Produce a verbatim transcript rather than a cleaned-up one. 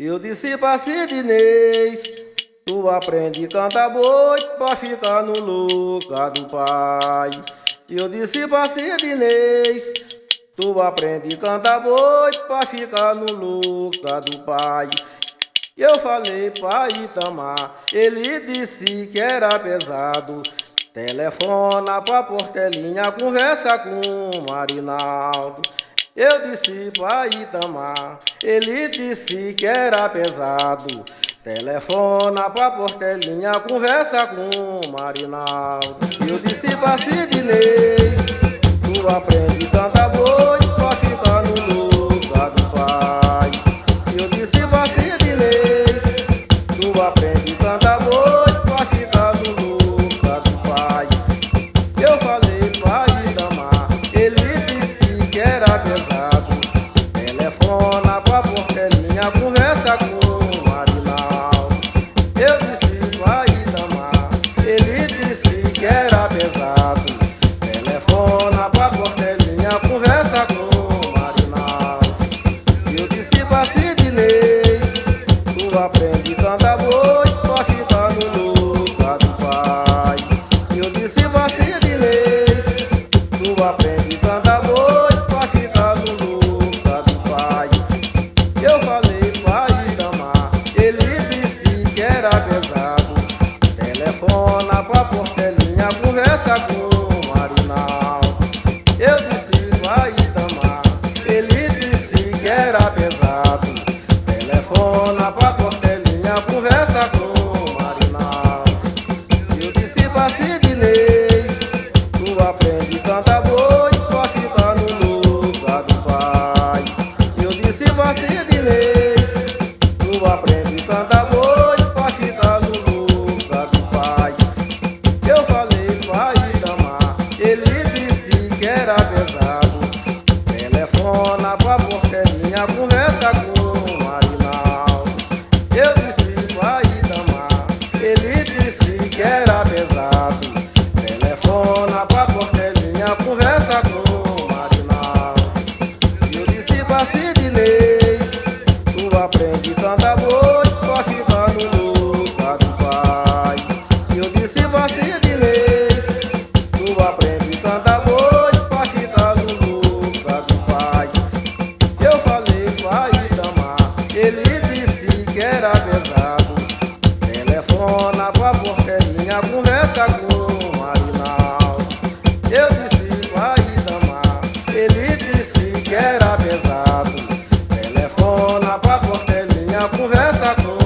Eu disse pra Sidney, tu aprende a cantar boi pra ficar no lugar do pai. Eu disse pra Sidney, tu aprende a cantar boi pra ficar no lugar do pai. Eu falei pra Itamar, ele disse que era pesado. Telefona pra Portelinha, conversa com Marinaldo. Eu disse pra Itamar, ele disse que era pesado. Telefona pra Portelinha, conversa com Marinaldo. Eu disse pra Sidney, tu aprende a cantar boi pra ficar no lugar do pai. Eu disse pra Sidney, tu aprende a cantar boi pra ficar no lugar do pai. Eu falei pra Itamar, ele disse que era pesado. Telefona pra Portelinha, conversa com Marinaldo. Eu disse pra Itamar, ele disse que era pesado. Telefona pra Portelinha, conversa com Marinaldo. Eu disse pra Sidney, tu aprende a cantar boi pra ficar no lugar do pai. Eu disse pra Sidney, tu aprende a cantar boi pra ficar no lugar do pai. Eu falei pra Itamar, ele disse que era pesado. Telefona pra Portelinha, conversa com Marinaldo. Eu disse pra Itamar, ele disse que era pesado. Telefona pra Portelinha, conversa com Marinaldo. Eu disse pra Sidney, tu aprende a cantar boi pra ficar no lugar do pai. Eu disse pra Sidney, tu aprende a cantar boi pra ficar no lugar do pai. Eu falei pra Itamar, ele disse que era pesado. Telefona pra Portelinha, conversa com Marinaldo. Eu disse pra Itamar, ele disse que era pesado. Telefona pra Portelinha, conversa com Marinaldo. Eu disse pra Sidney, tu aprende a cantar boi pra ficar no lugar do pai. Eu disse pra Sidney, tu aprende a cantar boi pra ficar no lugar do pai. Eu falei pra Itamar, ele disse que era pesado. Telefona pra Portelinha, conversa com Marinaldo. Eu disse pra Itamar, ele disse que era pesado. Telefona pra Portelinha, conversa com